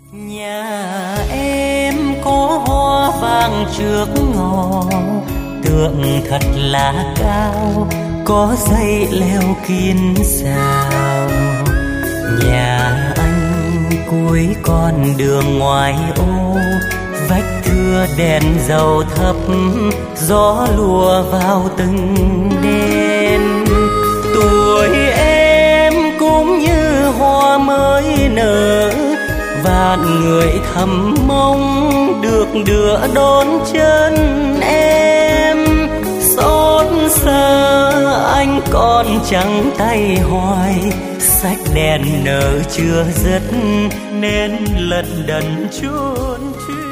Nhà em có hoa vàng trước ngõ, tượng thật là cao, có dây leo kín rào. Nhà anh cuối con đường ngoài ô, vách thưa đèn dầu thấp, gió lùa vào từng đêm. Tuổi em cũng như hoa mới nở, vạn người thầm mong được đưa đón chân em. Xót xa anh còn trắng tay hoài, sách đèn nở chưa dứt nên lận đận chuôn chuyên.